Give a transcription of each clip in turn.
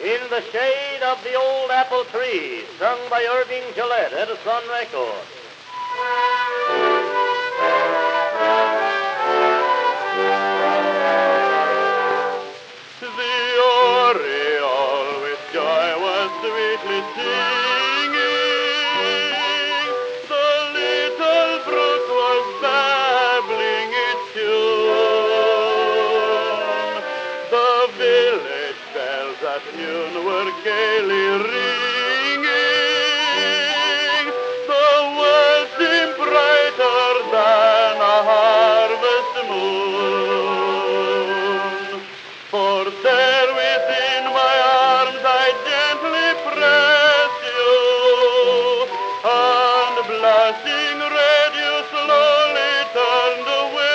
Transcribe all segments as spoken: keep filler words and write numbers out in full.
In the Shade of the Old Apple Tree, sung by Irving Gillette, Edison Records. The oriole with joy was sweetly singing. The little brook was babbling its tune. The village bells at noon were gaily ringing. The world seemed brighter than a harvest moon. For there within my arms I gently press you, and blushing red you slowly turned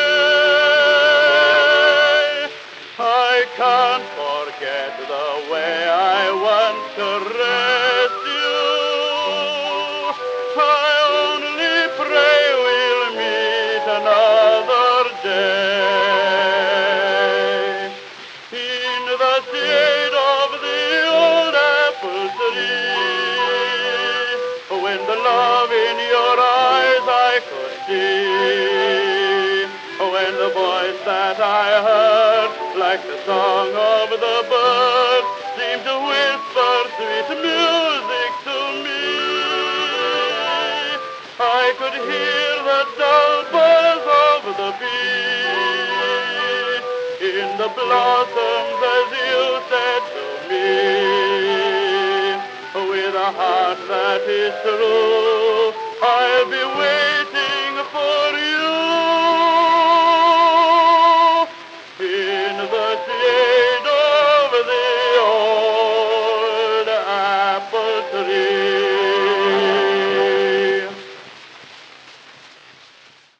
away. I can't forget the way I once caressed you. I only pray we'll meet another day. In the shade of the old apple tree, when the love in your eyes I could see, when the voice that I heard, like the song of the bird, seemed to whisper sweet music to me, I could hear the dull buzz of the bee in the blossoms as you said to me, with a heart that is true, I'll be waiting.